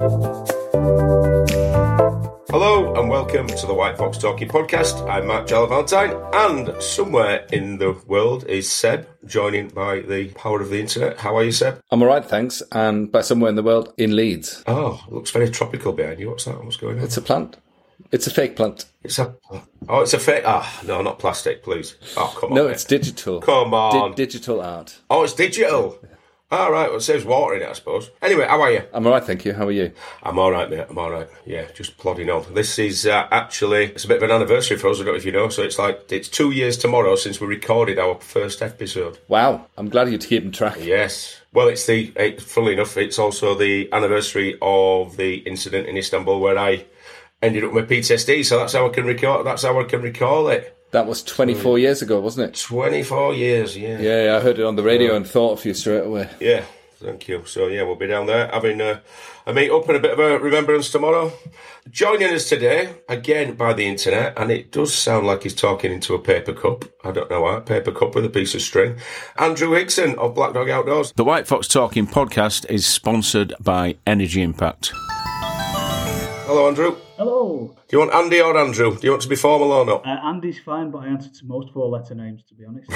Hello and welcome to the White Fox Talking Podcast. I'm Mark Valentine, and somewhere in the world is Seb, joining by the power of the internet. How are you, Seb? I'm all right, thanks. And by somewhere in the world, in Leeds. Oh, it looks very tropical behind you. What's that? What's going on? It's a plant. It's a fake plant. It's a fake. No, not plastic, please. Oh, come on. No, it's digital. Come on. Digital art. Oh, it's digital. All right, well, it saves water in it, I suppose. Anyway, how are you? I'm all right, thank you. How are you? I'm all right, mate. I'm all right. Yeah, just plodding on. This is actually, it's a bit of an anniversary for us, I don't know if you know. So it's 2 years tomorrow since we recorded our first episode. Wow, I'm glad you're keeping track. Yes. Well, funnily enough, it's also the anniversary of the incident in Istanbul where I ended up with PTSD. So that's how I can recall it. That was 24 years ago, wasn't it? 24 years, yeah. Yeah, I heard it on the radio and thought of you straight away. Yeah, thank you. So, yeah, we'll be down there having a meet-up and a bit of a remembrance tomorrow. Joining us today, again, by the internet, and it does sound like he's talking into a paper cup. I don't know why. Paper cup with a piece of string. Andrew Hickson of Black Dog Outdoors. The White Fox Talking Podcast is sponsored by Energy Impact. Hello, Andrew. Hello. Do you want Andy or Andrew? Do you want to be formal or not? Andy's fine, but I answer to most four-letter names, to be honest.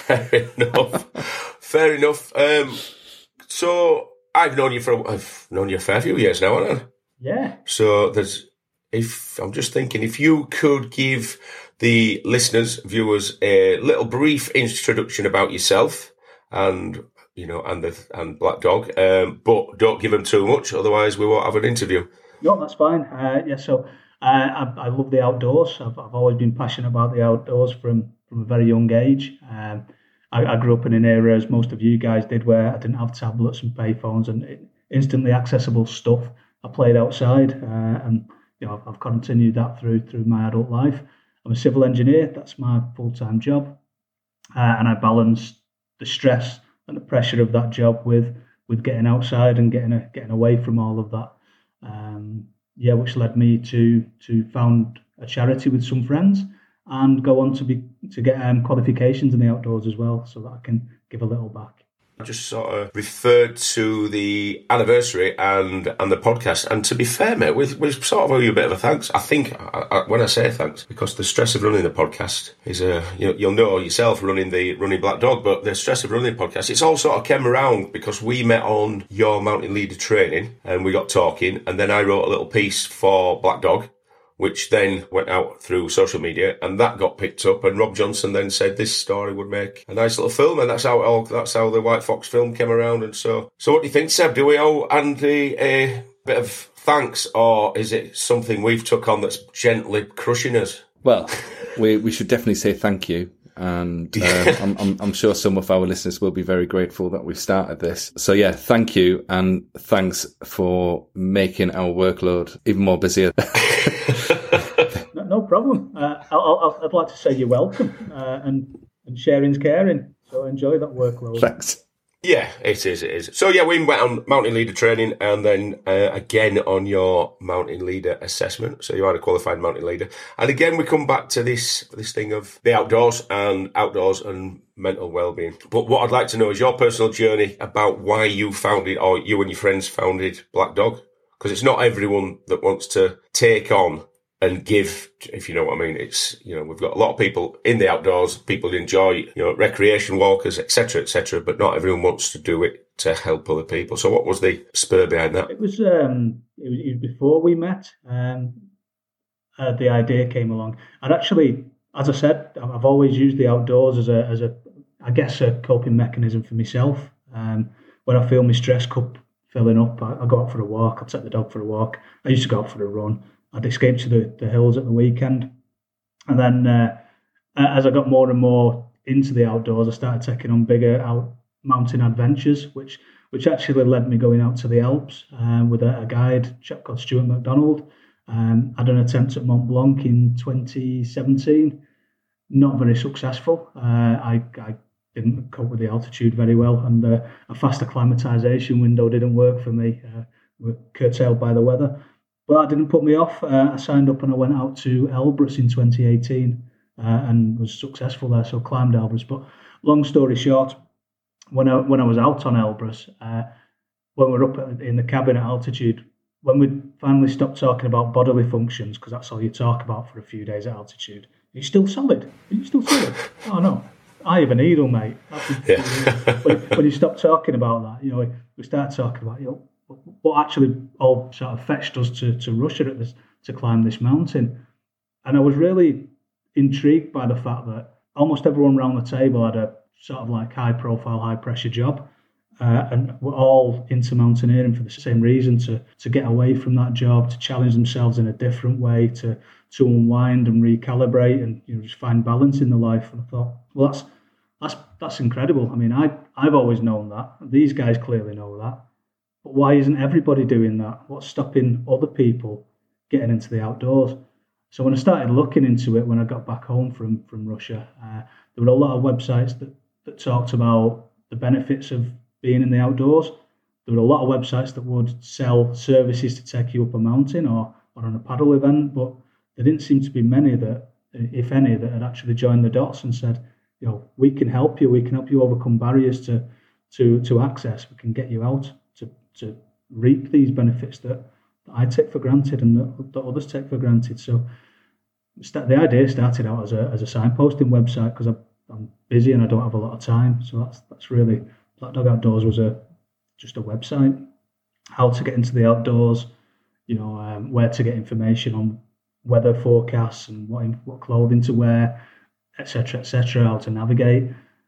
Fair enough. So I've known you a fair few years now, haven't I? Yeah. So I'm just thinking, if you could give the listeners, viewers, a little brief introduction about yourself and Black Dog, but don't give them too much, otherwise we won't have an interview. No, that's fine. So I love the outdoors. I've always been passionate about the outdoors from a very young age. I grew up in an era, as most of you guys did, where I didn't have tablets and payphones and instantly accessible stuff. I played outside, and I've continued that through my adult life. I'm a civil engineer. That's my full-time job, and I balance the stress and the pressure of that job with getting outside and getting away from all of that. Which led me to found a charity with some friends and go on to get qualifications in the outdoors as well, so that I can give a little back. I just sort of referred to the anniversary and the podcast, and to be fair, mate, we sort of owe you a bit of a thanks. I think when I say thanks, because the stress of running the podcast is you'll know yourself running Black Dog, but the stress of running the podcast, it's all sort of came around because we met on your mountain leader training and we got talking, and then I wrote a little piece for Black Dog, which then went out through social media, and that got picked up. And Rob Johnson then said this story would make a nice little film, and that's how the White Fox film came around. And so what do you think, Seb? Do we owe Andy a bit of thanks, or is it something we've took on that's gently crushing us? Well, we should definitely say thank you. And I'm sure some of our listeners will be very grateful that we've started this. So yeah, thank you, and thanks for making our workload even more busier. No problem. I'd like to say you're welcome, and sharing's caring. So enjoy that workload. Thanks. Yeah, it is. So yeah, we went on mountain leader training, and then again on your mountain leader assessment. So you are a qualified mountain leader, and again we come back to this thing of the outdoors and mental well-being. But what I'd like to know is your personal journey about why you founded, or you and your friends founded, Black Dog, because it's not everyone that wants to take on and give, if you know what I mean. It's, we've got a lot of people in the outdoors, people who enjoy, recreation, walkers, etc., but not everyone wants to do it to help other people. So what was the spur behind that? It was before we met. The idea came along. And actually, as I said, I've always used the outdoors as a coping mechanism for myself. When I feel my stress cup filling up, I go out for a walk. I take the dog for a walk. I used to go out for a run. I'd escape to the hills at the weekend. And then as I got more and more into the outdoors, I started taking on bigger mountain adventures, which actually led me going out to the Alps with a guide, a chap called Stuart MacDonald. Had an attempt at Mont Blanc in 2017. Not very successful. I didn't cope with the altitude very well, and a fast acclimatization window didn't work for me. We're curtailed by the weather. But that didn't put me off. I signed up and I went out to Elbrus in 2018 and was successful there, so climbed Elbrus. But long story short, when I was out on Elbrus, when we were up in the cabin at altitude, when we finally stopped talking about bodily functions, because that's all you talk about for a few days at altitude, are you still solid? Are you still solid? Oh, no. I have a needle, mate. When you stop talking about that, we start talking about, what actually all sort of fetched us to Russia to climb this mountain. And I was really intrigued by the fact that almost everyone around the table had a sort of like high profile, high pressure job. And we're all into mountaineering for the same reason, to get away from that job, to challenge themselves in a different way, to unwind and recalibrate and just find balance in the life. And I thought, well, that's incredible. I mean, I've always known that. These guys clearly know that. But why isn't everybody doing that? What's stopping other people getting into the outdoors? So when I started looking into it, when I got back home from Russia, there were a lot of websites that talked about the benefits of being in the outdoors. There were a lot of websites that would sell services to take you up a mountain or on a paddle event, but there didn't seem to be many that, if any, that had actually joined the dots and said, we can help you. We can help you overcome barriers to access. We can get you out to reap these benefits that I take for granted and that others take for granted. So the idea started out as a signposting website because I'm busy and I don't have a lot of time. So that's really, Black Dog Outdoors was just a website. How to get into the outdoors, where to get information on weather forecasts and what clothing to wear, etc., how to navigate.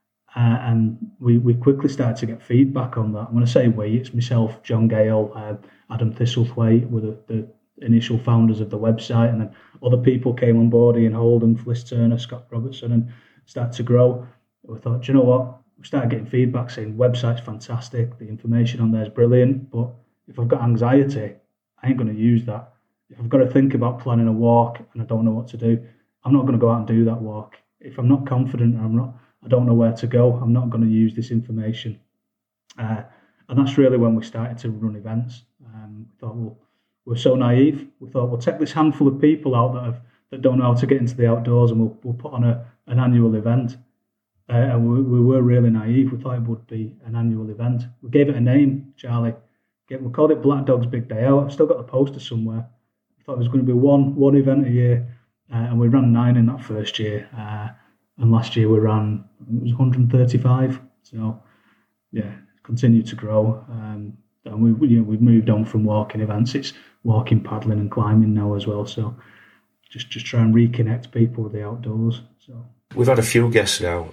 And we quickly started to get feedback on that. When I say we, it's myself, John Gale, Adam Thistlethwaite were the initial founders of the website, and then other people came on board, Ian Holden, Fliss Turner, Scott Robertson, and started to grow. We thought, do you know what? We started getting feedback saying, website's fantastic, the information on there is brilliant, but if I've got anxiety, I ain't going to use that. If I've got to think about planning a walk and I don't know what to do, I'm not going to go out and do that walk. If I'm not confident and I don't know where to go, I'm not going to use this information. And that's really when we started to run events. We thought, well, we're so naive. We thought, we'll take this handful of people out that don't know how to get into the outdoors, and we'll put on an annual event. And we were really naive. We thought it would be an annual event. We gave it a name, Charlie. We called it Black Dog's Big Day Out. I've still got the poster somewhere. We thought it was going to be one event a year, and we ran 9 in that first year. And last year we ran, it was 135. So, yeah, continued to grow. And we've moved on from walking events. It's walking, paddling, and climbing now as well. So, just try and reconnect people with the outdoors. So we've had a few guests now,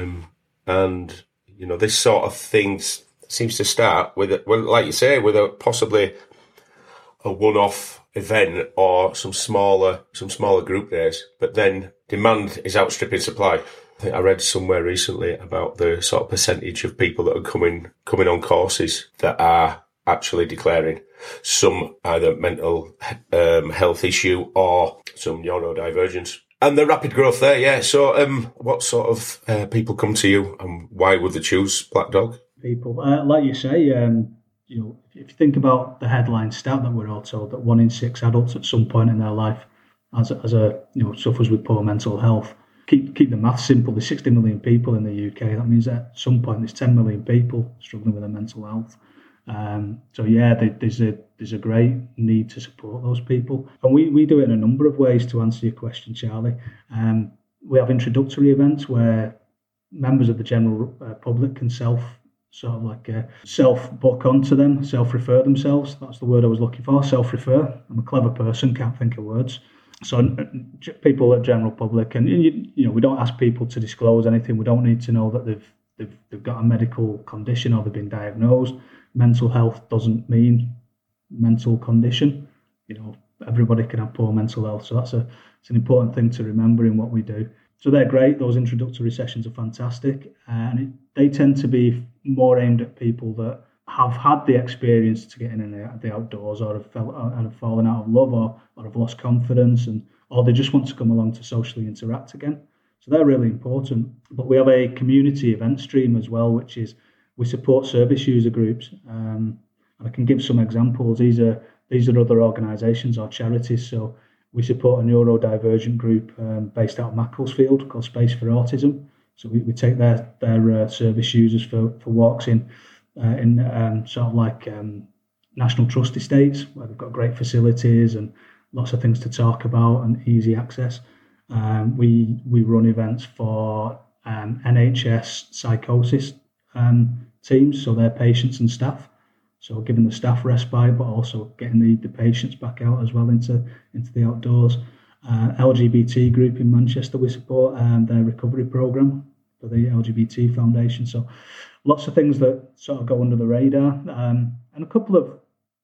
and this sort of thing seems to start with, like you say, with possibly a one-off event or some smaller group days, but then demand is outstripping supply. I think I read somewhere recently about the sort of percentage of people that are coming on courses that are actually declaring some either mental health issue or some neurodivergence. And the rapid growth there, yeah. So what sort of people come to you, and why would they choose Black Dog? People, like you say, if you think about the headline stat that we're all told, that 1 in 6 adults at some point in their life suffers with poor mental health. Keep the maths simple. There's 60 million people in the UK. That means that at some point there's 10 million people struggling with their mental health. So yeah, there's a great need to support those people, and we do it in a number of ways. To answer your question, Charlie, we have introductory events where members of the general public can self-book onto them, self-refer themselves. That's the word I was looking for, self-refer. I'm a clever person, can't think of words. So people at general public, and we don't ask people to disclose anything. We don't need to know that they've got a medical condition or they've been diagnosed. Mental health doesn't mean mental condition. Everybody can have poor mental health. So it's an important thing to remember in what we do. So they're great. Those introductory sessions are fantastic, and they tend to be more aimed at people that have had the experience to getting in the outdoors, or have fallen out of love, or have lost confidence, or they just want to come along to socially interact again. So they're really important. But we have a community event stream as well, which is we support service user groups, and I can give some examples. These are other organisations or charities. So we support a neurodivergent group based out of Macclesfield called Space for Autism. So we take their service users for walks in sort of like National Trust estates, where they've got great facilities and lots of things to talk about and easy access. We run events for NHS psychosis teams, so their patients and staff. So giving the staff respite, but also getting the patients back out as well into the outdoors. LGBT group in Manchester, we support their recovery programme for the LGBT Foundation. So lots of things that sort of go under the radar, and a couple of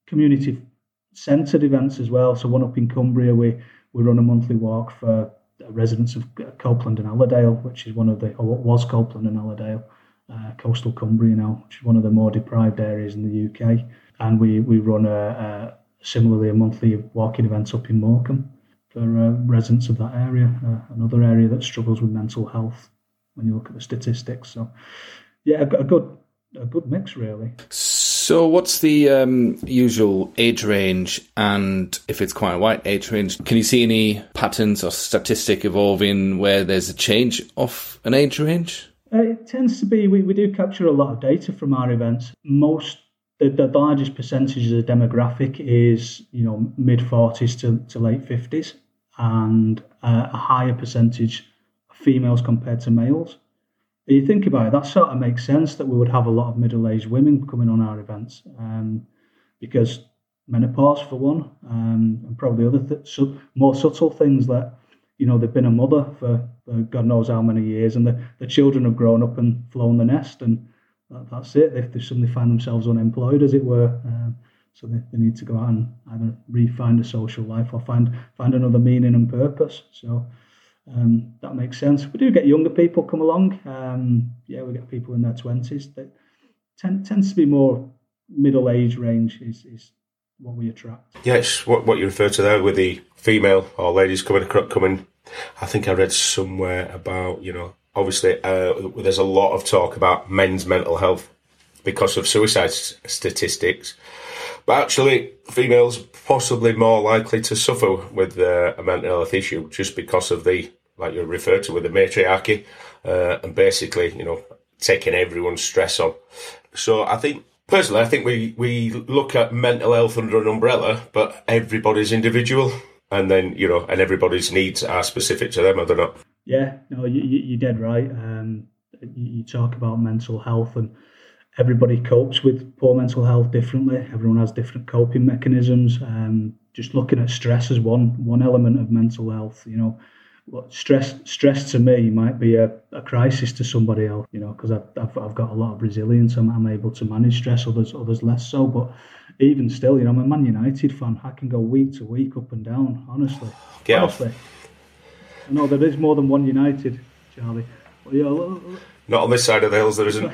community-centred events as well. So one up in Cumbria, we run a monthly walk for residents of Copeland and Allerdale, which is what was Copeland and Allerdale, coastal Cumbria now, which is one of the more deprived areas in the UK. And we run similarly a monthly walking event up in Morecambe for residents of that area, another area that struggles with mental health when you look at the statistics. So yeah, a good mix really. So what's the usual age range, and if it's quite a wide age range, can you see any patterns or statistic evolving where there's a change of an age range? It tends to be, we do capture a lot of data from our events. The largest percentage of the demographic is, mid-40s to late 50s, and a higher percentage of females compared to males. But you think about it, that sort of makes sense that we would have a lot of middle-aged women coming on our events, because menopause for one, and probably other more subtle things that, they've been a mother for God knows how many years, and the children have grown up and flown the nest, and that's it. They suddenly find themselves unemployed, as it were. So they need to go out and either re-find a social life or find another meaning and purpose. So that makes sense. We do get younger people come along. We get people in their 20s. That tends to be more middle age range is what we attract. Yes, what you refer to there with the female or ladies coming. I think I read somewhere about, obviously there's a lot of talk about men's mental health because of suicide statistics. But actually, females possibly more likely to suffer with a mental health issue just because of like you referred to, with the matriarchy and basically, taking everyone's stress on. So I think we look at mental health under an umbrella, but everybody's individual, and then, and everybody's needs are specific to them, are they not? Yeah, no, you're dead right. You talk about mental health, and everybody copes with poor mental health differently. Everyone has different coping mechanisms. Just looking at stress as one element of mental health, stress to me might be a crisis to somebody else, because I've got a lot of resilience. I'm able to manage stress, others less so. But even still, I'm a Man United fan. I can go week to week, up and down, honestly. Honestly. I know there is more than one United, Charlie. But, not on this side of the hills, there isn't.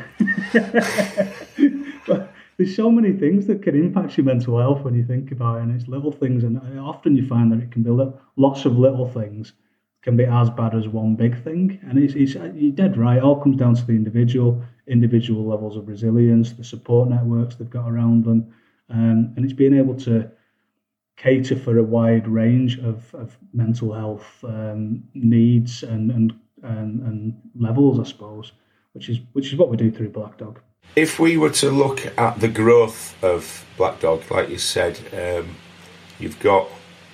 But there's so many things that can impact your mental health when you think about it, and it's little things, and often you find that it can be lots of little things can be as bad as one big thing. And you're dead right. It all comes down to the individual levels of resilience, the support networks they've got around them, and it's being able to cater for a wide range of mental health needs and levels, I suppose, which is what we do through Black Dog. If we were to look at the growth of Black Dog, like you said, you've got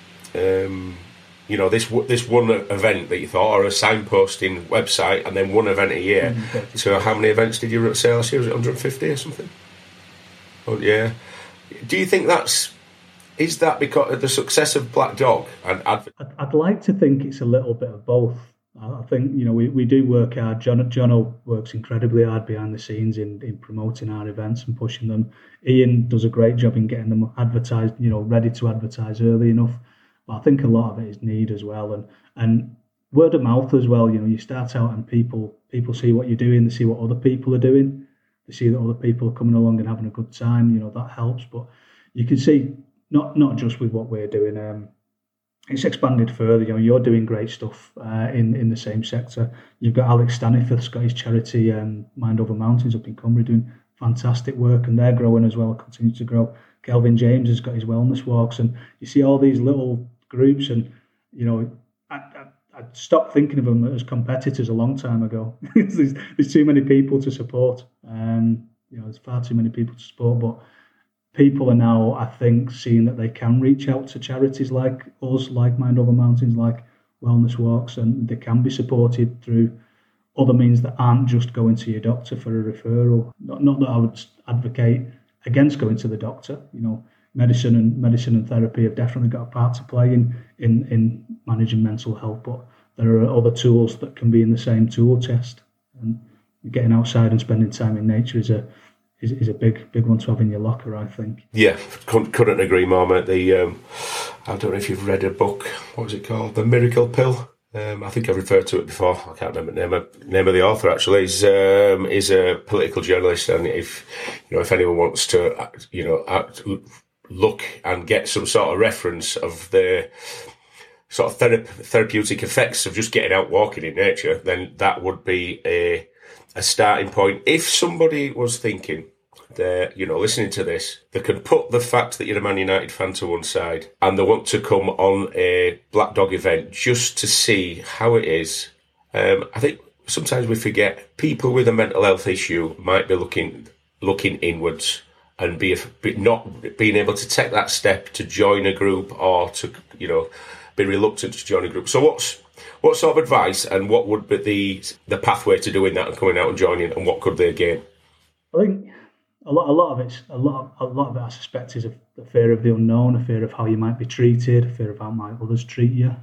this one event that you thought, or a signposting website, and then one event a year. So how many events did you say last year? Was it 150 or something? Oh yeah. Do you think is that because of the success of Black Dog? And I'd like to think it's a little bit of both. I think, we do work hard. Jono works incredibly hard behind the scenes in promoting our events and pushing them. Ian does a great job in getting them advertised, ready to advertise early enough. But I think a lot of it is need as well. And word of mouth as well. You start out and people see what you're doing. They see what other people are doing. They see that other people are coming along and having a good time. That helps. But you can see, not just with what we're doing, it's expanded further. You're doing great stuff in the same sector. You've got Alex Staniforth, Scottish charity, Mind Over Mountains up in Cumbria, doing fantastic work, and they're growing as well, continue to grow. Kelvin James has got his wellness walks, and you see all these little groups, and I stopped thinking of them as competitors a long time ago. there's too many people to support. There's far too many people to support, but people are now, I think, seeing that they can reach out to charities like us, like Mind Over Mountains, like Wellness Walks, and they can be supported through other means that aren't just going to your doctor for a referral. Not that I would advocate against going to the doctor. Medicine and therapy have definitely got a part to play in managing mental health, but there are other tools that can be in the same tool chest. And getting outside and spending time in nature is a big one to have in your locker, I think. Yeah, couldn't agree more, mate. I don't know if you've read a book. What was it called? The Miracle Pill. I think I've referred to it before. I can't remember the name of the author. Actually, he's a political journalist, and if anyone wants to, look and get some sort of reference of the sort of therapeutic effects of just getting out walking in nature, then that would be a starting point. If somebody was thinking, listening to this, they can put the fact that you're a Man United fan to one side and they want to come on a Black Dog event just to see how it is. I think sometimes we forget people with a mental health issue might be looking inwards and not being able to take that step to join a group or to, be reluctant to join a group. So what sort of advice and what would be the pathway to doing that and coming out and joining, and what could they gain? I think a lot of it, I suspect, is the fear of the unknown, a fear of how you might be treated, a fear of how might others treat you.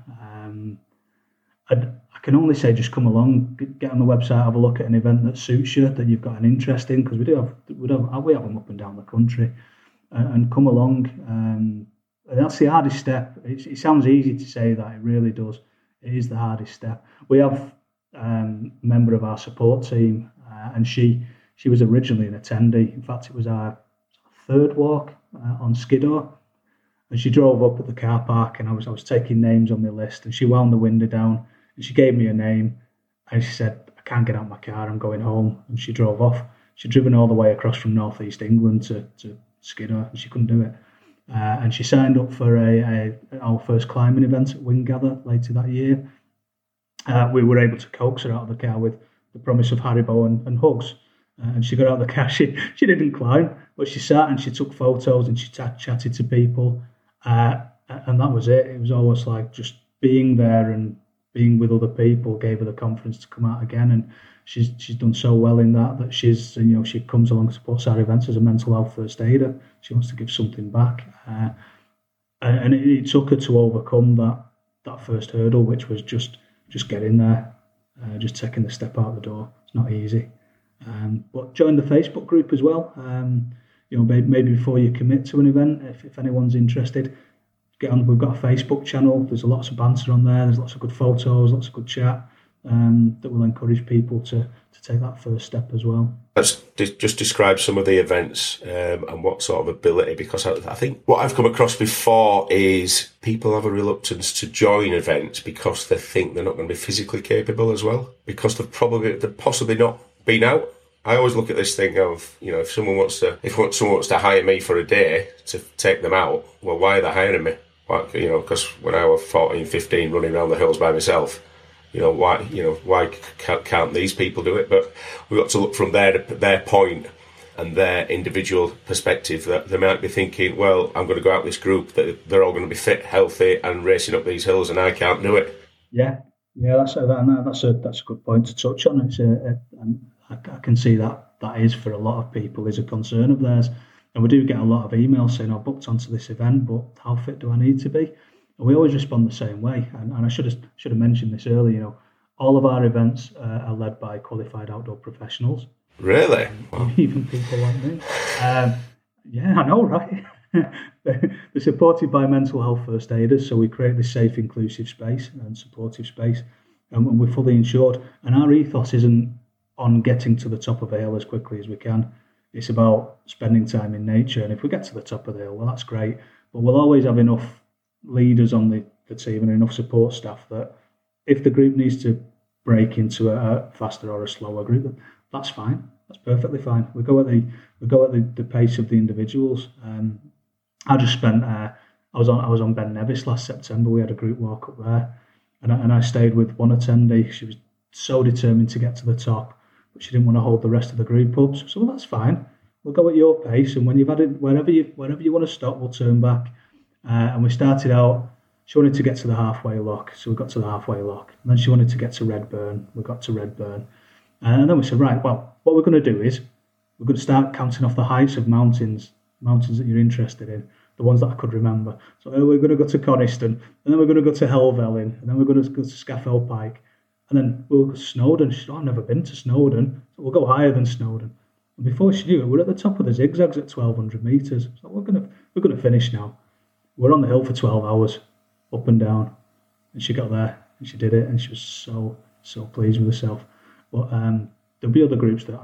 I can only say just come along, get on the website, have a look at an event that suits you, that you've got an interest in, because we have them up and down the country, and come along. And that's the hardest step. It sounds easy to say that, it really does. It is the hardest step. We have a member of our support team, and she was originally an attendee. In fact, it was our third walk on Skiddaw, and she drove up at the car park, and I was taking names on my list, and she wound the window down, and she gave me a name, and she said, "I can't get out of my car, I'm going home," and she drove off. She'd driven all the way across from northeast England to Skiddaw, and she couldn't do it. And she signed up for our first climbing event at Windgather later that year. We were able to coax her out of the car with the promise of Haribo and hugs. And she got out of the car. She didn't climb, but she sat and she took photos and she chatted to people. And that was it. It was almost like just being there and being with other people gave her the confidence to come out again. And she's done so well in that she comes along and supports our events as a mental health first aider. She wants to give something back. And it took her to overcome that first hurdle, which was just getting there, just taking the step out the door. It's not easy. But join the Facebook group as well. Maybe before you commit to an event, if anyone's interested, get on. We've got a Facebook channel. There's lots of banter on there. There's lots of good photos, lots of good chat that will encourage people to take that first step as well. Let's just describe some of the events and what sort of ability, because I think what I've come across before is people have a reluctance to join events because they think they're not going to be physically capable as well, because they've possibly not been out. I always look at this thing of, if someone wants to hire me for a day to take them out, well, why are they hiring me? Because when I was 14, 15, running around the hills by myself, why can't these people do it? But we've got to look from their point and their individual perspective, that they might be thinking, well, I'm going to go out with this group that they're all going to be fit, healthy, and racing up these hills, and I can't do it. Yeah, that's a good point to touch on. I can see that is, for a lot of people, is a concern of theirs. And we do get a lot of emails saying, "I booked onto this event, but how fit do I need to be?" And we always respond the same way. And I should have mentioned this earlier. All of our events are led by qualified outdoor professionals. Really? Wow. Even people like me. Yeah, I know, right? They're supported by mental health first aiders, so we create this safe, inclusive space and supportive space, and we're fully insured. And our ethos isn't on getting to the top of a hill as quickly as we can. It's about spending time in nature. And if we get to the top of the hill, well, that's great. But we'll always have enough leaders on the team and enough support staff that if the group needs to break into a faster or a slower group, that's fine. That's perfectly fine. We go at the pace of the individuals. I just spent. I was on Ben Nevis last September. We had a group walk up there, and I stayed with one attendee. She was so determined to get to the top, but she didn't want to hold the rest of the group up. So well, that's fine. we'll go at your pace, and when you've had it, wherever you want to stop, we'll turn back. And we started out. She wanted to get to the halfway lock, so we got to the halfway lock. And then she wanted to get to Redburn. We got to Redburn. And then we said, right, well, what we're going to do is we're going to start counting off the heights of mountains that you're interested in, the ones that I could remember. So we're going to go to Coniston, and then we're going to go to Helvellyn, and then we're going to go to Scafell Pike, and then we'll go to Snowdon. She said, I've never been to Snowdon, so we'll go higher than Snowdon. And before she knew it, we're at the top of the zigzags at 1,200 metres. So we're going to finish now. We're on the hill for 12 hours, up and down. And she got there, and she did it, and she was so pleased with herself. But there'll be other groups that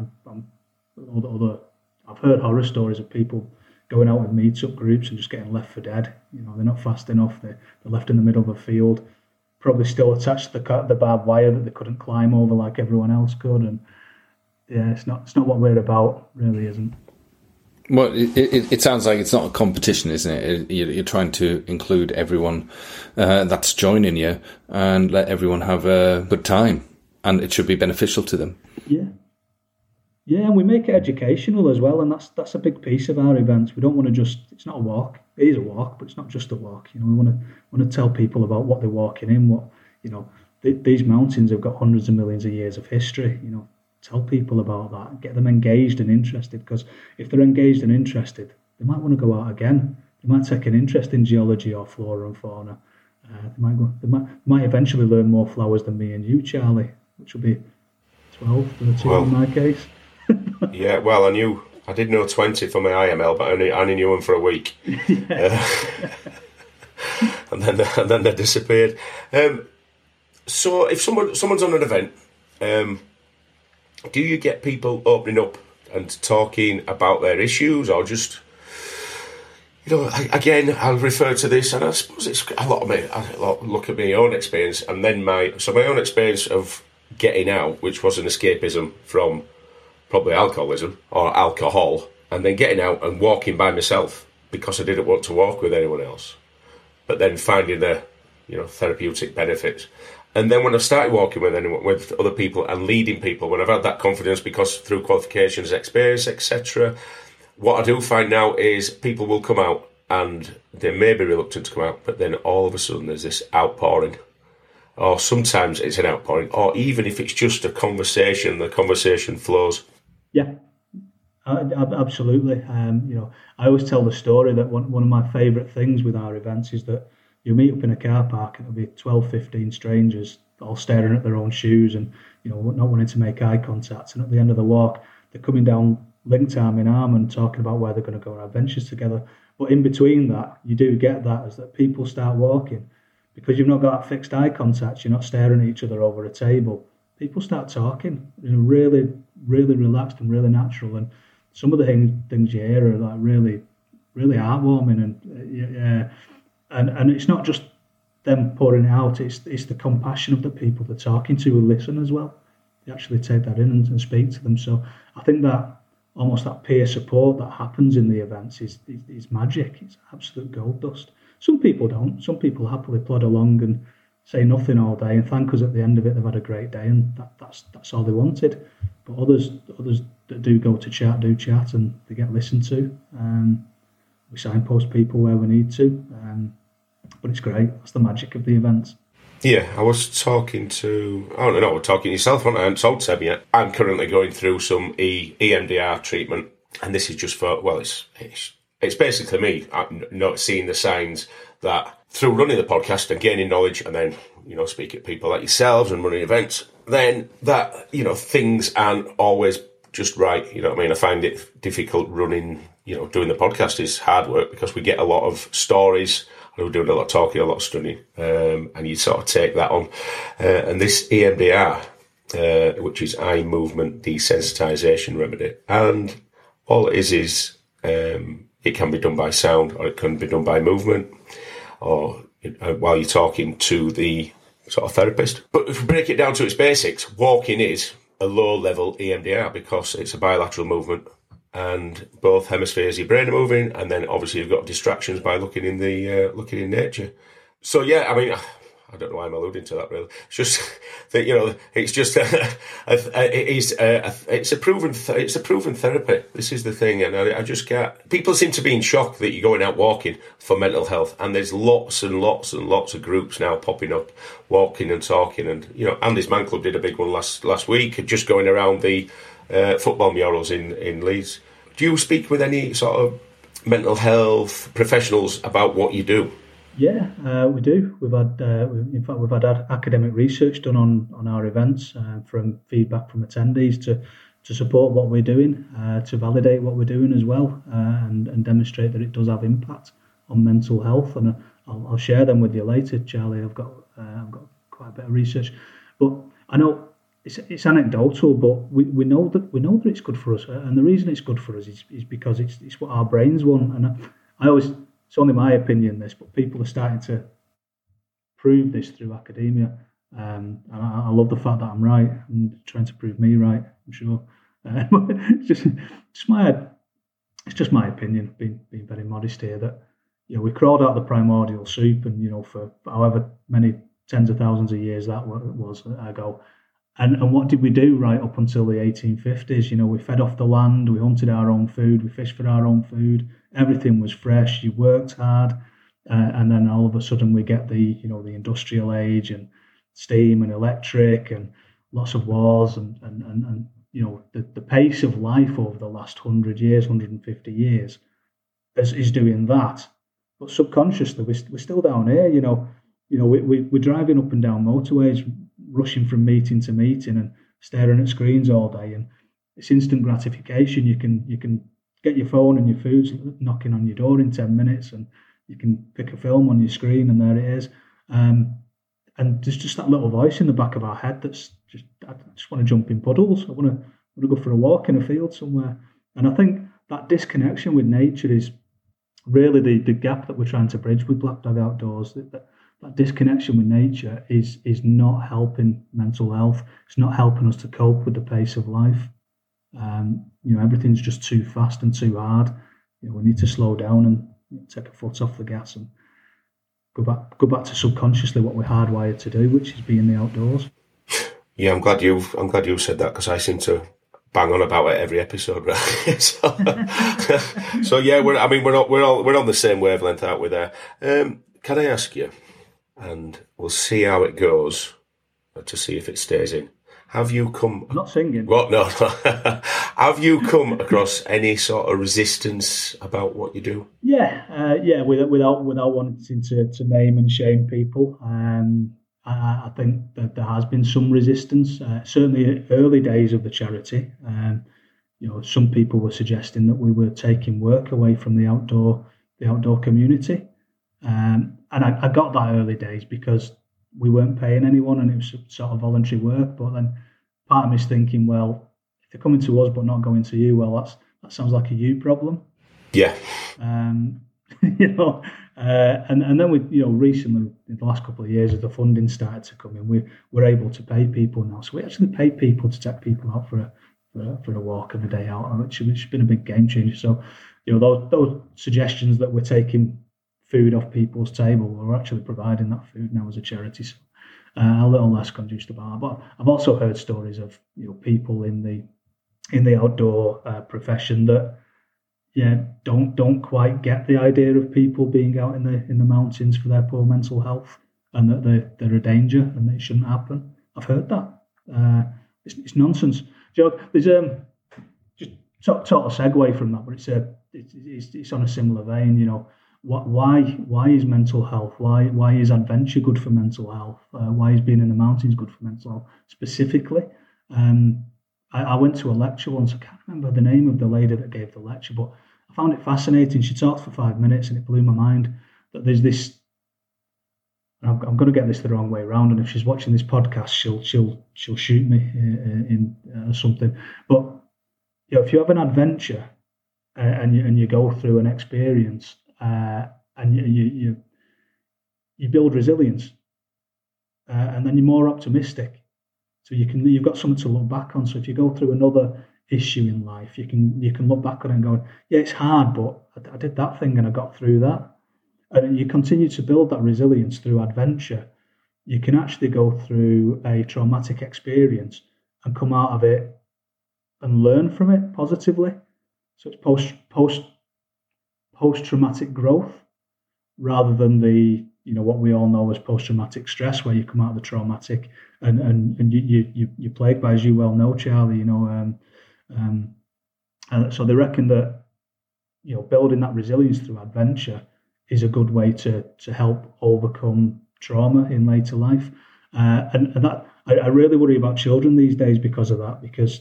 I've heard horror stories of people going out with meet-up groups and just getting left for dead. You know, they're not fast enough. They're left in the middle of a field, probably still attached to the barbed wire that they couldn't climb over like everyone else could. And yeah, it's not what we're about. Really isn't. Well, it sounds like it's not a competition, isn't it? You're trying to include everyone that's joining you and let everyone have a good time, and it should be beneficial to them. Yeah, and we make it educational as well, and that's a big piece of our events. We don't want to it's not a walk. It is a walk, but it's not just a walk. You know, we want to tell people about what they're walking in. These mountains have got hundreds of millions of years of history. You know, tell people about that, get them engaged and interested, because if they're engaged and interested, they might want to go out again. They might take an interest in geology or flora and fauna. They might eventually learn more flowers than me and you, Charlie, which will be 12, 13 in my case. Yeah, well, I did know 20 for my IML, but I only knew them for a week. And then they disappeared. So if someone's on an event, do you get people opening up and talking about their issues, or just, you know, again, I'll refer to this, and I suppose it's a lot of me. I look at my own experience, and then my own experience of getting out, which was an escapism from probably alcoholism or alcohol, and then getting out and walking by myself because I didn't want to walk with anyone else, but then finding the, you know, therapeutic benefits. And then when I started walking with other people and leading people, when I've had that confidence because through qualifications, experience, etc., what I do find now is people will come out and they may be reluctant to come out, but then all of a sudden there's this outpouring. Or sometimes it's an outpouring, or even if it's just a conversation, the conversation flows. Yeah, absolutely. You know, I always tell the story that one of my favourite things with our events is that you meet up in a car park and there'll be 12, 15 strangers all staring at their own shoes and, you know, not wanting to make eye contact. And at the end of the walk, they're coming down linked arm in arm and talking about where they're going to go on adventures together. But in between that, you do get that, is that people start walking. Because you've not got that fixed eye contact, you're not staring at each other over a table. People start talking, you know, really, really relaxed and really natural. And some of the things you hear are like really, really heartwarming. And it's not just them pouring it out, it's the compassion of the people they're talking to who listen as well. They actually take that in and speak to them. So I think that almost that peer support that happens in the events is magic. It's absolute gold dust. Some people don't. Some people happily plod along and say nothing all day and thank us at the end of it. They've had a great day and that's all they wanted. But others that do go to chat do chat and they get listened to. We signpost people where we need to. But it's great. That's the magic of the events. Yeah, I was talking to... I don't know, we're talking to yourself, aren't I? I haven't told Seb yet. I'm currently going through some EMDR treatment, and this is just for... Well, it's basically me not seeing the signs that through running the podcast and gaining knowledge and then, you know, speak at people like yourselves and running events, then that, you know, things aren't always just right. You know what I mean? I find it difficult running, you know, doing the podcast is hard work because we get a lot of stories. We're doing a lot of talking, a lot of studying, and you sort of take that on. And this EMDR, which is eye movement desensitization remedy, and all it is it can be done by sound, or it can be done by movement, or while you're talking to the sort of therapist. But if we break it down to its basics, walking is a low-level EMDR because it's a bilateral movement. And both hemispheres of your brain are moving, and then obviously you've got distractions by looking in nature. So yeah, I mean, I don't know why I'm alluding to that. Really, it's just that it's just it's a proven therapy. This is the thing, and I just get people seem to be in shock that you're going out walking for mental health, and there's lots and lots and lots of groups now popping up, walking and talking, and Andy's Man Club did a big one last week, just going around the football murals in Leeds. Do you speak with any sort of mental health professionals about what you do? Yeah, we do. We've had academic research done on our events, from feedback from attendees to support what we're doing, to validate what we're doing as well, and demonstrate that it does have impact on mental health. And I'll share them with you later, Charlie. I've got quite a bit of research, but I know it's anecdotal, but we know that it's good for us, and the reason it's good for us is because it's what our brains want. And I always. It's only my opinion, this, but people are starting to prove this through academia. And I love the fact that I'm right and trying to prove me right, I'm sure. It's just my opinion, being very modest here, that we crawled out the primordial soup, and for however many tens of thousands of years that was ago. And what did we do right up until the 1850s? We fed off the land, we hunted our own food, we fished for our own food. Everything was fresh. You worked hard, and then all of a sudden we get the industrial age and steam and electric and lots of wars and the pace of life over the last 100 years, 150 years is doing that. But subconsciously, we're still down here. We're driving up and down motorways, rushing from meeting to meeting and staring at screens all day, and it's instant gratification. You can get your phone and your food's knocking on your door in 10 minutes, and you can pick a film on your screen and there it is. And there's just that little voice in the back of our head that's I just want to jump in puddles. I want to go for a walk in a field somewhere. And I think that disconnection with nature is really the gap that we're trying to bridge with Black Dog Outdoors. That disconnection with nature is not helping mental health. It's not helping us to cope with the pace of life. Everything's just too fast and too hard. We need to slow down and take a foot off the gas and go back to subconsciously what we're hardwired to do, which is be in the outdoors. Yeah, I'm glad you said that, because I seem to bang on about it every episode, right? so yeah, we're on the same wavelength, aren't we? There. Can I ask you, and we'll see how it goes to see if it stays in. Have you come? I'm not singing. Well, no. Have you come across any sort of resistance about what you do? Yeah. Without wanting to name and shame people, I think that there has been some resistance. Certainly, early days of the charity, some people were suggesting that we were taking work away from the outdoor community, and I got that early days because we weren't paying anyone and it was sort of voluntary work. But then part of me is thinking, well, if they're coming to us but not going to you, well, that sounds like a you problem. Yeah. And then we, recently in the last couple of years, as the funding started to come in, we're able to pay people now. So we actually pay people to take people out for a walk and a day out, which has been a big game changer. So, those suggestions that we're taking food off people's table, we're actually providing that food now as a charity. So a little less conducive about it. But I've also heard stories of people in the outdoor profession that don't quite get the idea of people being out in the mountains for their poor mental health, and that they're a danger and that it shouldn't happen. I've heard that. It's nonsense. There's just total segue from that, but it's on a similar vein. Why is mental health? Why is adventure good for mental health? Why is being in the mountains good for mental health specifically? I went to a lecture once. I can't remember the name of the lady that gave the lecture, but I found it fascinating. She talked for 5 minutes and it blew my mind that there's this. I'm going to get this the wrong way around, and if she's watching this podcast, she'll shoot me in something. But if you have an adventure and you go through an experience. And you build resilience, and then you're more optimistic. So you've got something to look back on. So if you go through another issue in life, you can look back on it and go, yeah, it's hard, but I did that thing and I got through that. And you continue to build that resilience through adventure, you can actually go through a traumatic experience and come out of it and learn from it positively. So it's post-traumatic growth rather than the, what we all know as post-traumatic stress, where you come out of the traumatic and you're plagued by, as you well know, Charlie, so they reckon that, building that resilience through adventure is a good way to help overcome trauma in later life. And that I really worry about children these days because of that, because,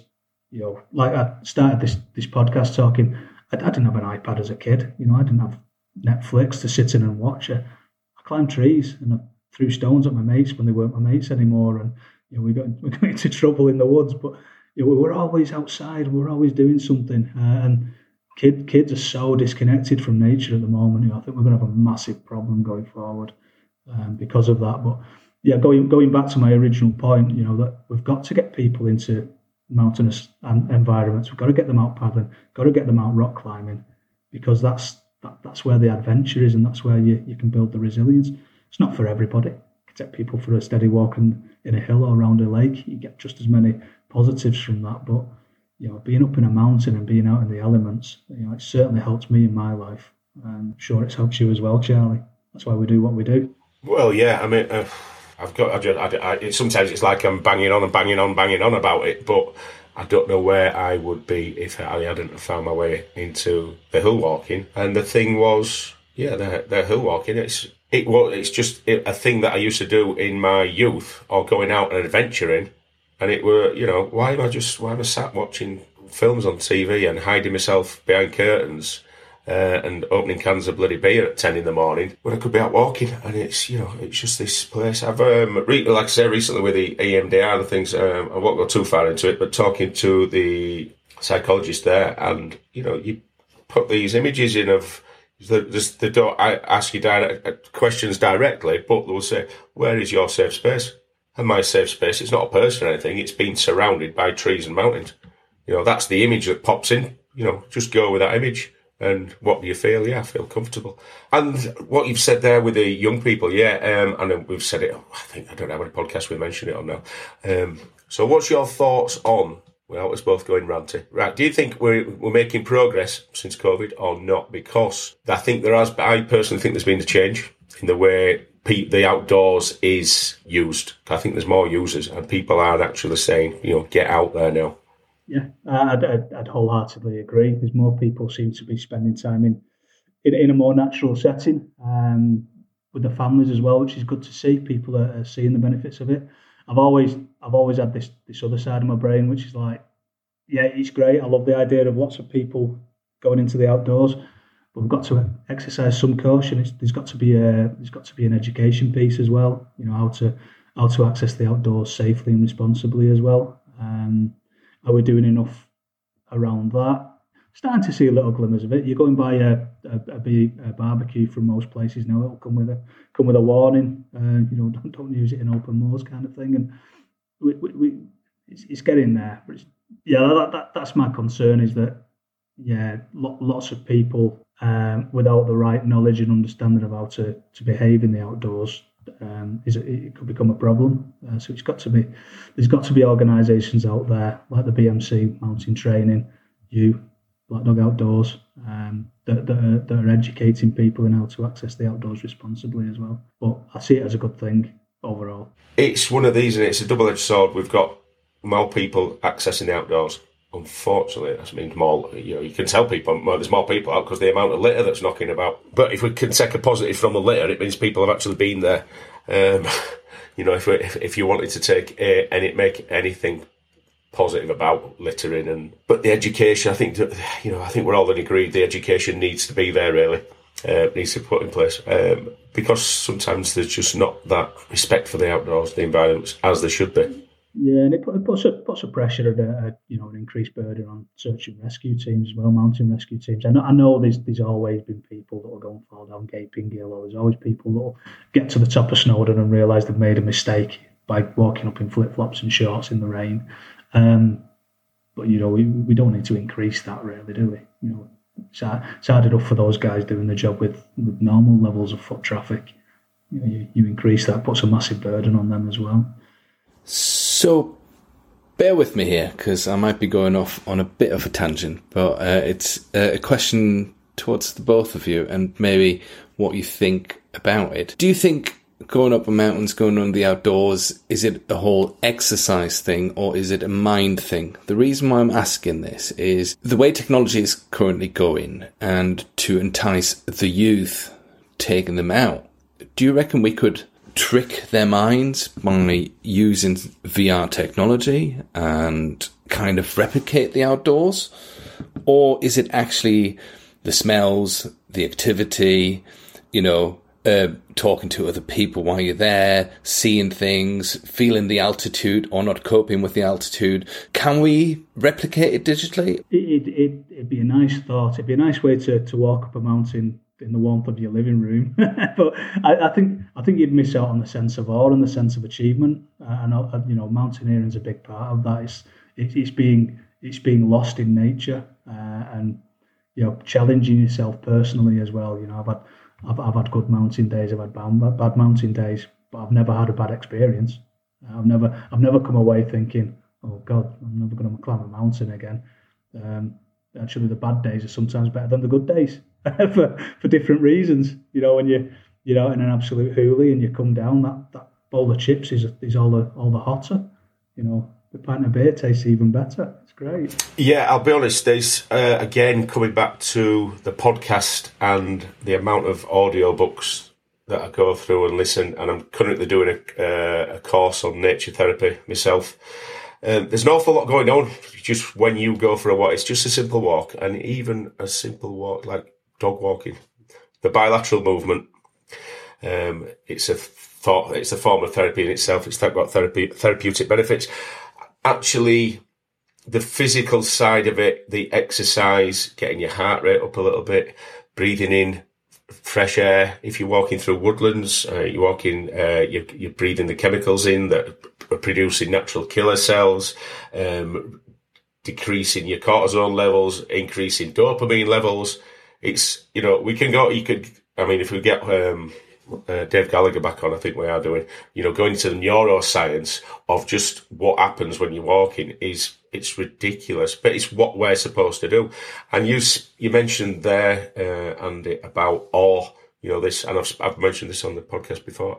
like I started this podcast talking, I didn't have an iPad as a kid. I didn't have Netflix to sit in and watch it. I climbed trees and I threw stones at my mates when they weren't my mates anymore. And, we got into trouble in the woods, but we were always outside. We were always doing something. And kids are so disconnected from nature at the moment. I think we're going to have a massive problem going forward because of that. But yeah, going back to my original point, that we've got to get people into mountainous environments. We've got to get them out paddling. Got to get them out rock climbing, because that's where the adventure is, and that's where you can build the resilience. It's not for everybody. You can take people for a steady walk in a hill or around a lake. You get just as many positives from that, but being up in a mountain and being out in the elements, it certainly helps me in my life. I'm sure it's helped you as well, Charlie. That's why we do what we do. Well, yeah, I mean, sometimes it's like I'm banging on about it, but I don't know where I would be if I hadn't found my way into the hill walking. And the thing was, the hill walking, it's just a thing that I used to do in my youth, or going out and adventuring. And it were, why am I sat watching films on TV and hiding myself behind curtains and opening cans of bloody beer at 10 in the morning when I could be out walking? And it's, it's just this place. I've, like I say, recently with the EMDR and things, I won't go too far into it, but talking to the psychologist there, and, you put these images in of, they don't ask you questions directly, but they'll say, where is your safe space? And my safe space, it's not a person or anything, it's been surrounded by trees and mountains. That's the image that pops in. Just go with that image. And what do you feel? Yeah, I feel comfortable. And what you've said there with the young people, and we've said it, I don't know how many podcasts we mentioned it on now. So what's your thoughts on, well, it's both going ranty. Right, do you think we're making progress since COVID or not? Because I personally think there's been a change in the way the outdoors is used. I think there's more users, and people are actually saying, get out there now. Yeah, I'd wholeheartedly agree. There's more people seem to be spending time in a more natural setting with their families as well, which is good to see. People are seeing the benefits of it. I've always had this other side of my brain, which is like, yeah, it's great. I love the idea of lots of people going into the outdoors, but we've got to exercise some caution. There's got to be an education piece as well. How to access the outdoors safely and responsibly as well. Are we doing enough around that? Starting to see a little glimmers of it. You're going by a barbecue from most places now. It'll come with a warning. Don't use it in open moors, kind of thing. And it's getting there. But that's my concern. Is that lots of people without the right knowledge and understanding of how to behave in the outdoors. It could become a problem. So there's got to be organisations out there like the BMC Mountain Training, Black Dog Outdoors, that are educating people in how to access the outdoors responsibly as well. But I see it as a good thing overall. It's one of these, and it's a double-edged sword. We've got more people accessing the outdoors. Unfortunately, that means more. You can tell people there's more people out because the amount of litter that's knocking about. But if we can take a positive from the litter, it means people have actually been there. If you wanted to take make anything positive about littering, but the education, I think we're all agreed the education needs to be there. Really, needs to be put in place because sometimes there's just not that respect for the outdoors, the environment, as there should be. Yeah, and it puts a pressure and an increased burden on search and rescue teams as well, mountain rescue teams. I know there's always been people that will go and fall down Gaping Gill, or there's always people that will get to the top of Snowdon and realise they've made a mistake by walking up in flip-flops and shorts in the rain. But we don't need to increase that, really, do we? It's hard enough for those guys doing the job with normal levels of foot traffic. you increase that, puts a massive burden on them as well. So bear with me here, because I might be going off on a bit of a tangent, but it's a question towards the both of you and maybe what you think about it. Do you think going up the mountains, going on the outdoors, is it a whole exercise thing or is it a mind thing? The reason why I'm asking this is the way technology is currently going, and to entice the youth taking them out, do you reckon we could trick their minds by using VR technology and kind of replicate the outdoors? Or is it actually the smells, the activity, talking to other people while you're there, seeing things, feeling the altitude or not coping with the altitude? Can we replicate it digitally? It'd be a nice thought. It'd be a nice way to walk up a mountain in the warmth of your living room. But I think you'd miss out on the sense of awe and the sense of achievement. And mountaineering's a big part of that. It's being lost in nature, and challenging yourself personally as well. I've had good mountain days, I've had bad mountain days, but I've never had a bad experience. I've never come away thinking, oh God, I'm never going to climb a mountain again. Actually, the bad days are sometimes better than the good days for different reasons. When you're out in an absolute hoolie and you come down, that bowl of chips is all the hotter. The pint of beer tastes even better. It's great. Yeah, I'll be honest, there's, again, coming back to the podcast and the amount of audiobooks that I go through and listen, and I'm currently doing a course on nature therapy myself. There's an awful lot going on just when you go for a walk. It's just a simple walk, and even a simple walk like dog walking, the bilateral movement, it's a form of therapy in itself. It's got therapeutic benefits. Actually, the physical side of it, the exercise, getting your heart rate up a little bit, breathing in fresh air. If you're walking through woodlands, you're breathing the chemicals in that are producing natural killer cells, decreasing your cortisol levels, increasing dopamine levels. It's, we can go, if we get Dave Gallagher back on, I think we are doing, going into the neuroscience of just what happens when you're walking it's ridiculous, but it's what we're supposed to do. And you mentioned there, Andy, about awe, this, and I've mentioned this on the podcast before,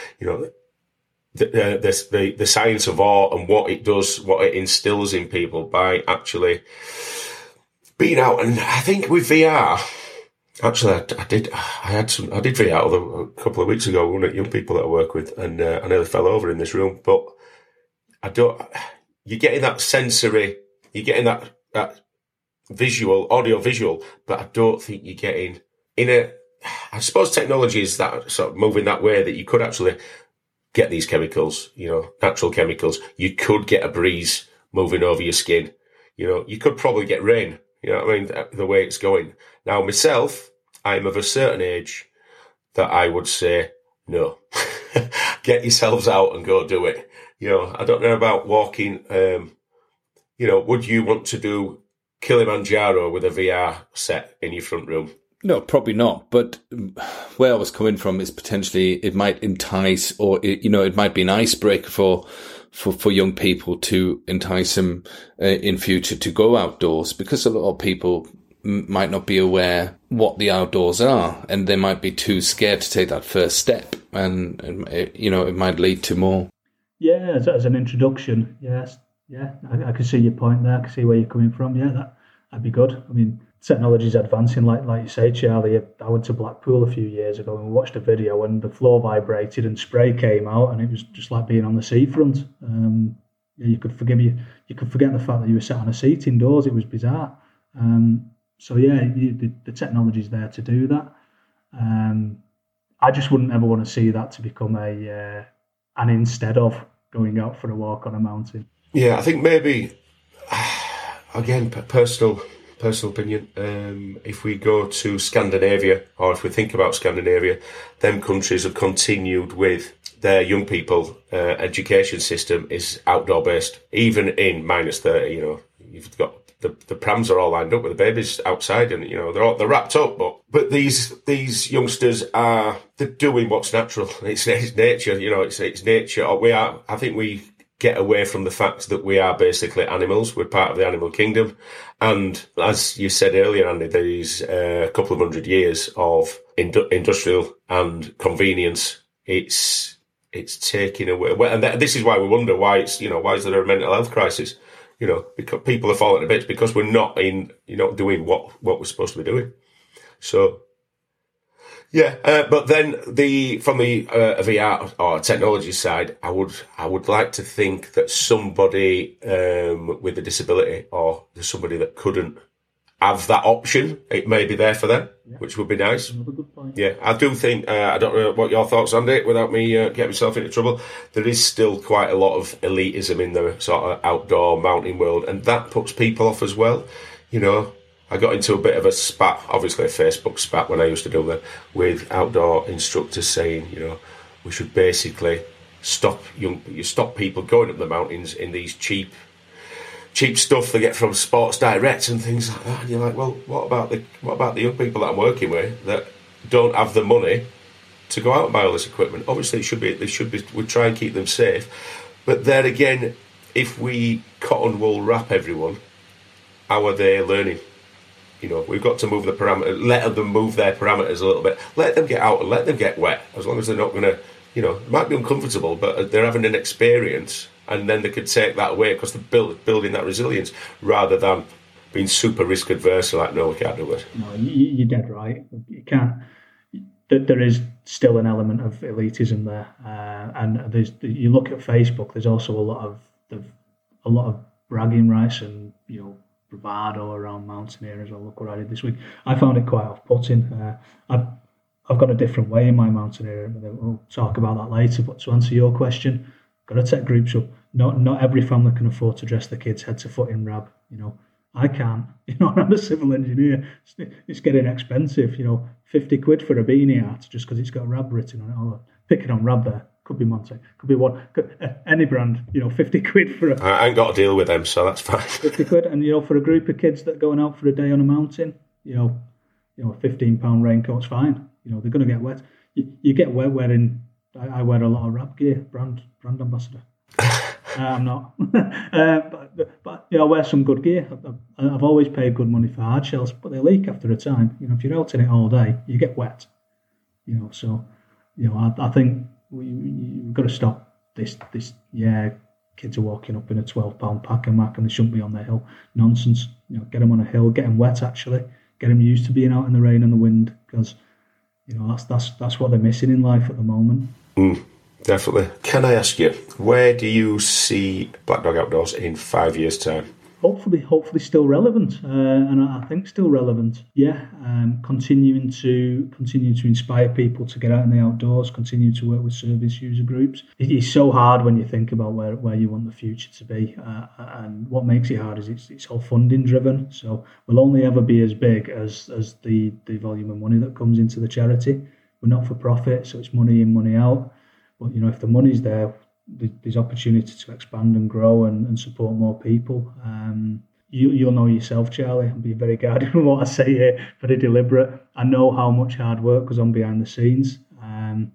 the science of awe and what it does, what it instills in people by actually being out. And I think with VR, actually, I did VR a couple of weeks ago, one of the young people that I work with, and I nearly fell over in this room. But you're getting that sensory, you're getting that visual, audio visual, but I don't think you're getting I suppose technology is that sort of moving that way that you could actually get these chemicals, natural chemicals. You could get a breeze moving over your skin. You could probably get rain. The way it's going. Now, myself, I'm of a certain age that I would say, no, get yourselves out and go do it. I don't know about walking. Would you want to do Kilimanjaro with a VR set in your front room? No, probably not. But where I was coming from is potentially it might entice, or it might be an icebreaker for young people to entice them in future to go outdoors, because a lot of people might not be aware what the outdoors are, and they might be too scared to take that first step, and it might lead to more. Yeah, as an introduction, yes, yeah, I can see your point there. I can see where you're coming from. Yeah, that'd be good. Technology's advancing, like you say, Charlie. I went to Blackpool a few years ago and we watched a video when the floor vibrated and spray came out, and it was just like being on the seafront. You could forget the fact that you were sat on a seat indoors. It was bizarre. The technology's there to do that. I just wouldn't ever want to see that to become an instead of going out for a walk on a mountain. Yeah, I think maybe again personal opinion. If we go to Scandinavia, or if we think about Scandinavia, them countries have continued with their young people education system is outdoor based, even in -30. You've got the prams are all lined up with the babies outside, and they're wrapped up. But these youngsters they're doing what's natural. It's nature. It's nature. I think we get away from the fact that we are basically animals. We're part of the animal kingdom. And as you said earlier, Andy, there's a couple of 100 years of industrial and convenience. It's taking away. And this is why we wonder why why is there a mental health crisis? Because people are falling to bits because we're not doing what we're supposed to be doing. So, yeah, but then from the VR or technology side, I would like to think that somebody with a disability or somebody that couldn't have that option, it may be there for them, which would be nice. Another good point. Yeah, I do think, I don't know what your thoughts on it, without me getting myself into trouble, there is still quite a lot of elitism in the sort of outdoor mountain world, and that puts people off as well. I got into a bit of a spat, obviously a Facebook spat when I used to do that, with outdoor instructors saying, we should basically stop people going up the mountains in these cheap stuff they get from Sports Direct and things like that. And you're like, well, what about the young people that I'm working with that don't have the money to go out and buy all this equipment? Obviously, we try and keep them safe. But there again, if we cotton wool wrap everyone, how are they learning? We've got to move the parameter, let them move their parameters a little bit, let them get out and let them get wet, as long as they're not going to, it might be uncomfortable, but they're having an experience, and then they could take that away because they're building that resilience rather than being super risk adverse, like, no, we can't do it. No, you're dead right. You can't. There is still an element of elitism there, and you look at Facebook. There's also a lot of bragging rights and bravado around mountaineering. I'll look what I did this week. I found it quite off-putting. I've got a different way in my mountaineering, but we'll talk about that later. But to answer your question, got to take groups up. Not every family can afford to dress the kids head to foot in rab. I can't. I'm a civil engineer. It's getting expensive. 50 quid for a beanie hat just because it's got rab written on it. Oh, picking on rab there. Could be Monte. Could be one. Any brand. 50 quid for I ain't got to deal with them, so that's fine. 50 quid, and for a group of kids that are going out for a day on a mountain, a £15 raincoat's fine. They're going to get wet. You get wet wearing. I wear a lot of rab gear. Brand ambassador. I'm not. but I wear some good gear. I've always paid good money for hard shells, but they leak after a time. If you're out in it all day, you get wet. So I think we've got to stop this. Kids are walking up in a 12-pound pack and mac, and they shouldn't be on the hill. Nonsense. Get them on a hill, get them wet. Actually, get them used to being out in the rain and the wind, because that's what they're missing in life at the moment. Definitely. Can I ask you, where do you see Black Dog Outdoors in 5 years' time? Hopefully still relevant, and I think still relevant. Continuing to inspire people to get out in the outdoors, continue to work with service user groups. It's so hard when you think about where you want the future to be, and what makes it hard is it's all funding driven. So we'll only ever be as big as the volume of money that comes into the charity. We're not for profit, so it's money in, money out. But if the money's there, there's opportunity to expand and grow and support more people. You'll know yourself, Charlie. I'm being very guarded with what I say here, very deliberate. I know how much hard work goes on behind the scenes, and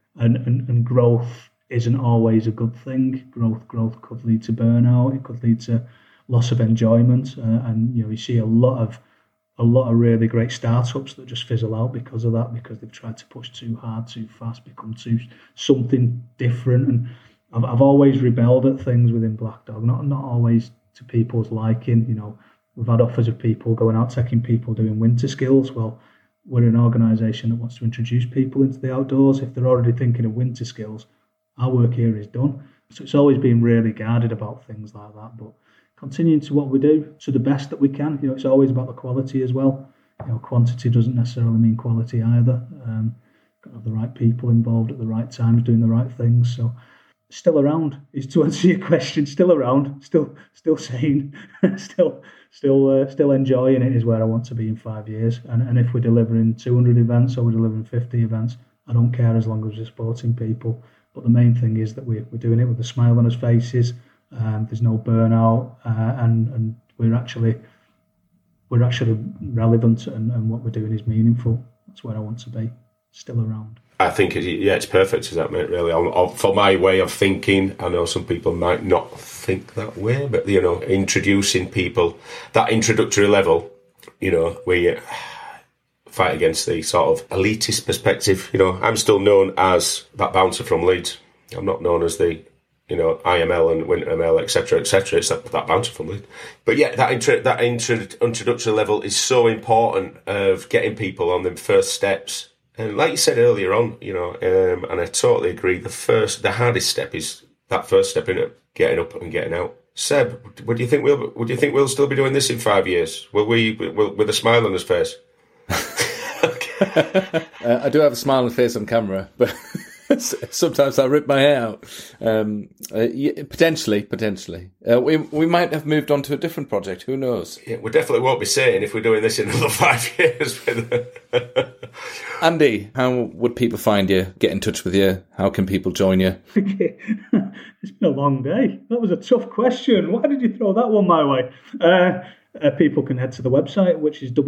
growth isn't always a good thing. Growth could lead to burnout. It could lead to loss of enjoyment, and you see a lot of really great startups that just fizzle out because of that, because they've tried to push too hard, too fast, become something different. And I've always rebelled at things within Black Dog, not always to people's liking. We've had offers of people going out, taking people doing winter skills. Well, we're an organisation that wants to introduce people into the outdoors. If they're already thinking of winter skills, our work here is done. So it's always been really guarded about things like that. But continuing to what we do to the best that we can. It's always about the quality as well. Quantity doesn't necessarily mean quality either. Got to have the right people involved at the right times, doing the right things. So still around is to answer your question. Still around, still sane, still enjoying it is where I want to be in 5 years. And if we're delivering 200 events or we're delivering 50 events, I don't care as long as we're supporting people. But the main thing is that we're doing it with a smile on our faces. There's no burnout, and we're actually relevant and what we're doing is meaningful. That's where I want to be, still around. I think, it's perfect, is that, mate, really? For my way of thinking, I know some people might not think that way, but, introducing people, that introductory level, where you fight against the sort of elitist perspective. I'm still known as that bouncer from Leeds. I'm not known as the, IML and Wintermel, etc., etc. It's that bouncer from Leeds. But yeah, that introductory level is so important of getting people on them first steps. And like you said earlier on, and I totally agree, the hardest step is that first step in it, getting up and getting out. Seb, would you think we'll still be doing this in 5 years? Will with a smile on his face? I do have a smile on face on camera, but sometimes I rip my hair out. Potentially. We might have moved on to a different project. Who knows? Yeah, we definitely won't be saying if we're doing this in another 5 years. Andy, how would people find you, get in touch with you? How can people join you? It's been a long day. That was a tough question. Why did you throw that one my way? People can head to the website, which is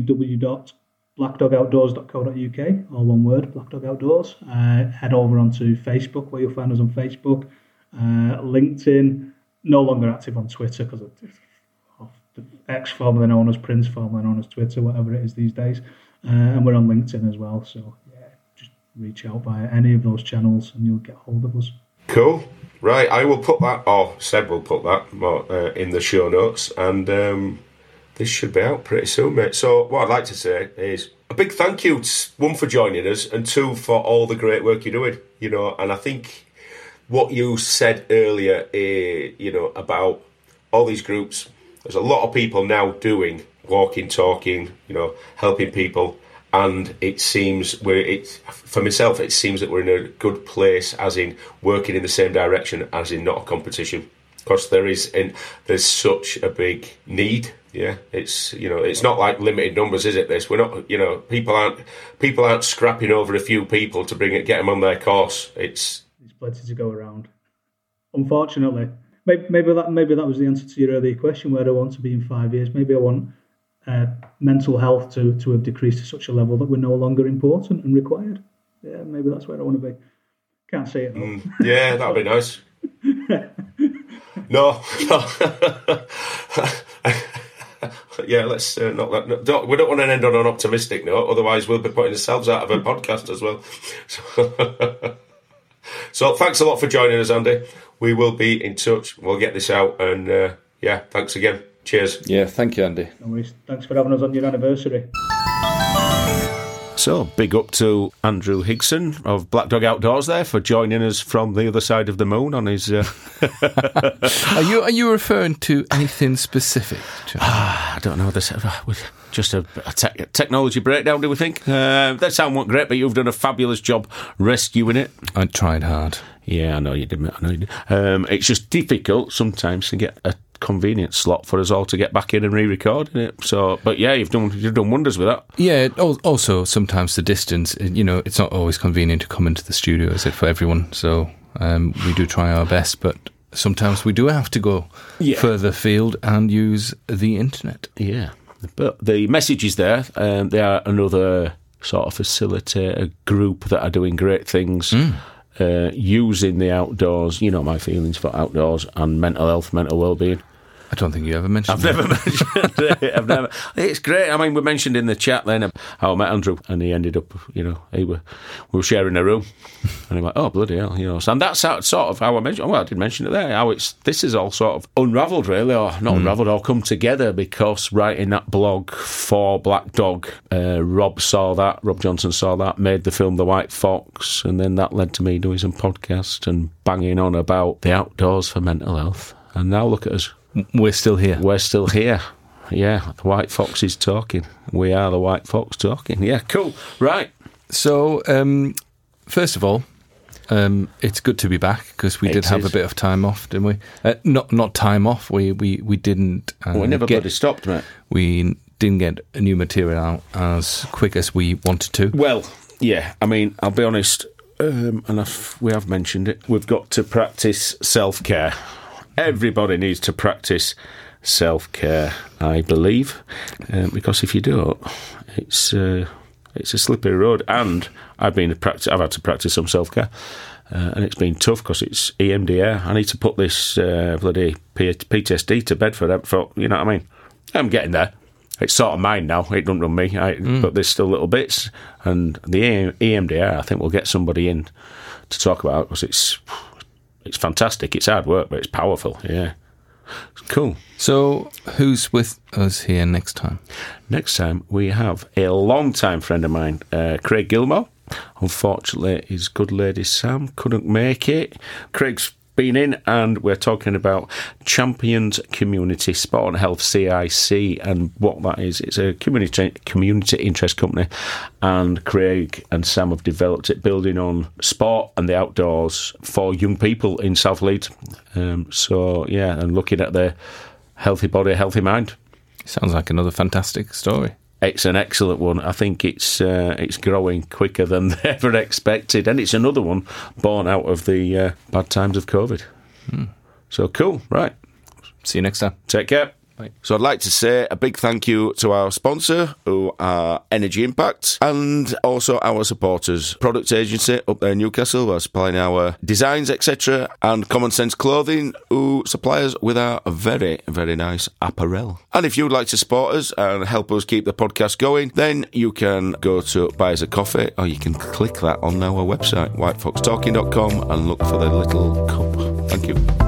www.blackdogoutdoors.co.uk, all one word, Black Dog Outdoors. Head over onto Facebook, where you'll find us on Facebook. LinkedIn, no longer active on Twitter because of the X, formerly known as Prince, formerly known as Twitter, whatever it is these days. And we're on LinkedIn as well, so just reach out via any of those channels and you'll get hold of us. Cool. Right, I will put that, or Seb will put that in the show notes, and this should be out pretty soon, mate. So what I'd like to say is a big thank you, one, for joining us, and two, for all the great work you're doing, and I think what you said earlier, about all these groups, there's a lot of people now doing walking, talking, helping people. And it seems for myself, it seems that we're in a good place, as in working in the same direction, as in not a competition. Because there's such a big need. Yeah, it's not like limited numbers, is it? This, we're not, people aren't scrapping over a few people to get them on their course. There's plenty to go around. Unfortunately, maybe that was the answer to your earlier question. Where do I want to be in 5 years? Maybe I want mental health to have decreased to such a level that we're no longer important and required. Yeah, maybe that's where I want to be. Can't say it though. Yeah, that'd be nice. No. Yeah, let's not. We don't want to end on an optimistic note. Otherwise, we'll be putting ourselves out of a podcast as well. So thanks a lot for joining us, Andy. We will be in touch. We'll get this out, and thanks again. Cheers. Yeah, thank you, Andy. No worries. Thanks for having us on your anniversary. So, big up to Andrew Higson of Black Dog Outdoors there for joining us from the other side of the moon on his... Are you referring to anything specific? I don't know. This just a technology breakdown, do we think? That sound wasn't great, but you've done a fabulous job rescuing it. I tried hard. Yeah, I know you did. It's just difficult sometimes to get a convenient slot for us all to get back in and re-recording it. So, but yeah, you've done wonders with that. Yeah. Also, sometimes the distance, it's not always convenient to come into the studio, is it, for everyone? So we do try our best, but sometimes we do have to go further afield and use the internet. Yeah, but the message is there. They are another sort of facilitator group that are doing great things. Using the outdoors, my feelings for outdoors and mental health, mental well-being. I don't think you ever mentioned I've never mentioned it. It's great. I mean, we mentioned in the chat then how I met Andrew, and he ended up, we were sharing a room, and I'm like, oh, bloody hell, So, and that's sort of how I mentioned, I did mention it there, how this is all sort of unravelled, really, or not unravelled, or come together, because writing that blog for Black Dog, Rob Johnson saw that, made the film The White Fox, and then that led to me doing some podcast and banging on about the outdoors for mental health. And now look at us. We're still here. Yeah, the White Fox is talking. We are the White Fox talking. Yeah, cool. Right. So, first of all, it's good to be back, because we did have a bit of time off, didn't we? Not time off. We didn't. We never bloody stopped, mate. We didn't get a new material out as quick as we wanted to. Well, yeah. I mean, I'll be honest, and we have mentioned it. We've got to practice self-care. Everybody needs to practice self-care, I believe, because if you don't, it's a slippery road. And I've had to practice some self-care, and it's been tough because it's EMDR. I need to put this bloody PTSD to bed for you know what I mean. I'm getting there. It's sort of mine now. It doesn't run me, but there's still little bits. And the EMDR, I think we'll get somebody in to talk about it, because it's fantastic. It's hard work, but it's powerful. Yeah, it's cool. So, who's with us here next time? Next time we have a long-time friend of mine, Craig Gilmore. Unfortunately, his good lady Sam couldn't make it. Craig's been in, and we're talking about Champions Community Sport and Health, CIC, and what that is. It's a community interest company, and Craig and Sam have developed it, building on sport and the outdoors for young people in South Leeds. So yeah, and looking at their healthy body, healthy mind. Sounds like another fantastic story. It's an excellent one. I think it's growing quicker than they ever expected, and it's another one born out of the bad times of COVID. So cool, right. See you next time. Take care. Bye. So I'd like to say a big thank you to our sponsor, who are Energy Impact, and also our supporters, Product Agency up there in Newcastle, who are supplying our designs, etc., and Common Sense Clothing, who supply us with our very, very nice apparel. And if you'd like to support us and help us keep the podcast going, then you can go to Buy Us a Coffee, or you can click that on our website, whitefoxtalking.com, and look for the little cup. Thank you.